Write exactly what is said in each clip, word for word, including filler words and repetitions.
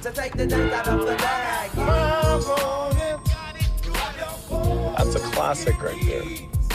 That's a classic right there.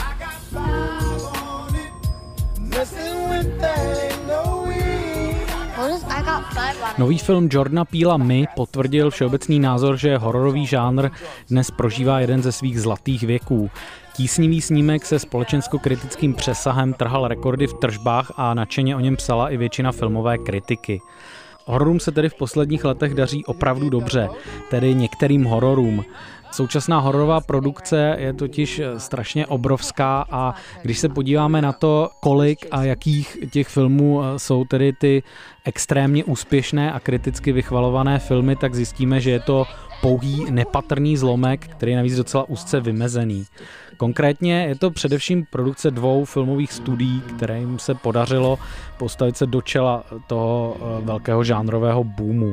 Nový film Jordana Peela My potvrdil všeobecný názor, že hororový žánr dnes prožívá jeden ze svých zlatých věků. Tísnivý snímek se společensko-kritickým přesahem trhal rekordy v tržbách a nadšeně o něm psala i většina filmové kritiky. Hororům se tedy v posledních letech daří opravdu dobře, tedy některým hororům. Současná hororová produkce je totiž strašně obrovská a když se podíváme na to, kolik a jakých těch filmů jsou tedy ty extrémně úspěšné a kriticky vychvalované filmy, tak zjistíme, že je to pouhý nepatrný zlomek, který je navíc docela úzce vymezený. Konkrétně je to především produkce dvou filmových studií, kterým se podařilo postavit se do čela toho velkého žánrového boomu.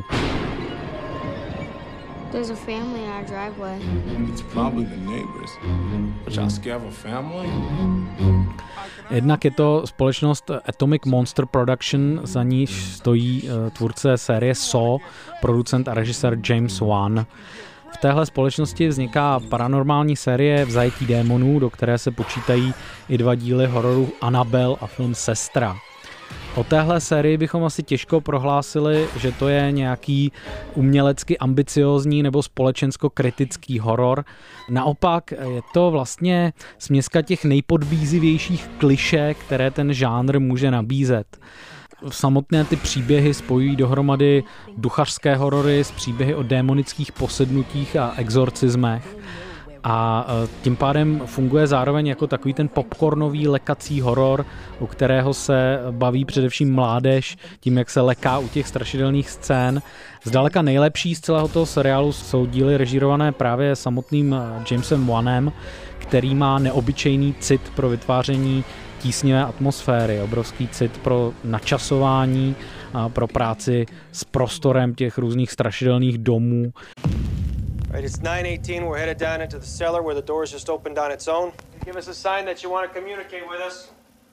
There's a family in our driveway. It's probably the neighbors. Wachowski have a family? Jednak je to společnost Atomic Monster Production, za níž stojí tvůrce série Saw, producent a režisér James Wan. V téhle společnosti vzniká paranormální série V zajetí démonů, do které se počítají i dva díly hororu Annabelle a film Sestra. O téhle sérii bychom asi těžko prohlásili, že to je nějaký umělecky ambiciózní nebo společensko-kritický horor. Naopak je to vlastně směska těch nejpodbízivějších klišé, které ten žánr může nabízet. Samotné ty příběhy spojují dohromady duchařské horory s příběhy o démonických posednutích a exorcismech. A tím pádem funguje zároveň jako takový ten popcornový lekací horor, u kterého se baví především mládež tím, jak se leká u těch strašidelných scén. Zdaleka nejlepší z celého toho seriálu jsou díly režírované právě samotným Jamesem Wanem, který má neobyčejný cit pro vytváření tísnivé atmosféry, obrovský cit pro načasování a pro práci s prostorem těch různých strašidelných domů. Right, it's nine eighteen. We're headed down into the cellar where the doors just opened on its own. Give us a sign that you want to communicate with us.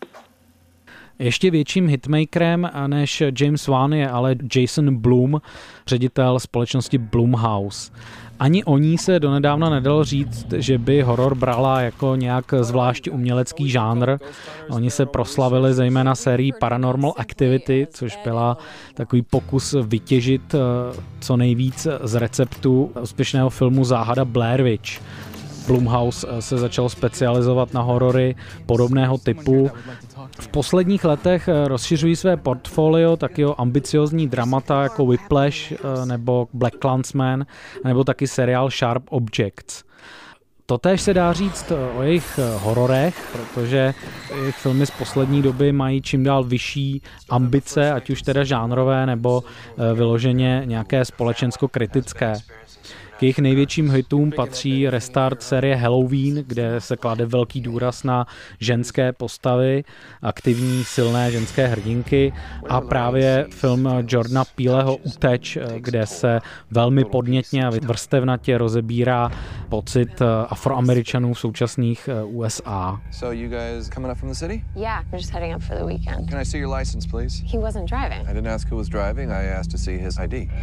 Ještě větším hitmakerem než James Wan je ale Jason Blum, ředitel společnosti Blumhouse. Ani o ní se donedávna nedalo říct, že by horor brala jako nějak zvlášť umělecký žánr. Oni se proslavili zejména sérií Paranormal Activity, což byla takový pokus vytěžit co nejvíc z receptu úspěšného filmu Záhada Blair Witch. Blumhouse se začal specializovat na horory podobného typu. V posledních letech rozšiřují své portfolio taky o ambiciozní dramata jako Whiplash nebo Black Klansman nebo taky seriál Sharp Objects. Totéž se dá říct o jejich hororech, protože jejich filmy z poslední doby mají čím dál vyšší ambice, ať už teda žánrové nebo vyloženě nějaké společensko-kritické. K jejich největším hitům patří restart série Halloween, kde se klade velký důraz na ženské postavy, aktivní, silné ženské hrdinky a právě film Jordana Peeleho Uteč, kde se velmi podnětně a vrstevnatě rozebírá pocit Afroameričanů v současných U S A. So you guys coming up from the city? Yeah, we're just heading up for the weekend. Can I see your license, please? He wasn't driving. I didn't ask who was driving. I asked to see his I D.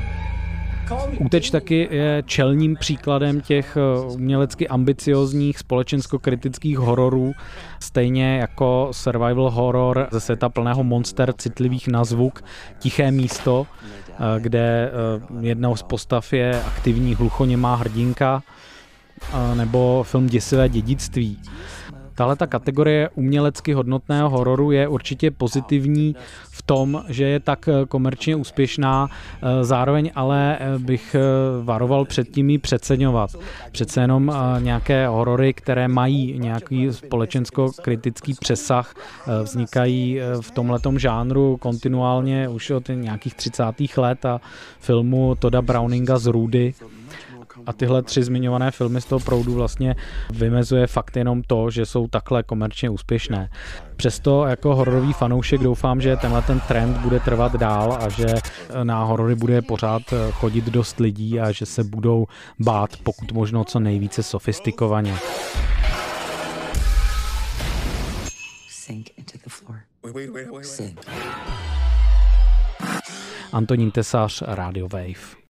Úteč taky je čelním příkladem těch umělecky ambiciózních společensko-kritických hororů, stejně jako survival horror ze světa plného monster citlivých na zvuk Tiché místo, kde jednou z postav je aktivní hluchoněmá hrdinka, nebo film Děsivé dědictví. Tahle ta kategorie umělecky hodnotného hororu je určitě pozitivní v tom, že je tak komerčně úspěšná, zároveň ale bych varoval před tím ji přeceňovat. Přece jenom nějaké horory, které mají nějaký společensko-kritický přesah, vznikají v tomhletom žánru kontinuálně už od nějakých třicátých let a filmu Todda Browninga z Rudy. A tyhle tři zmiňované filmy z toho proudu vlastně vymezuje fakt jenom to, že jsou takhle komerčně úspěšné. Přesto jako hororový fanoušek doufám, že tenhle ten trend bude trvat dál a že na horory bude pořád chodit dost lidí a že se budou bát pokud možno co nejvíce sofistikovaně. Sink into the floor. Wait, wait, wait, wait, wait. Sink. Antonín Tesař, Radio Wave.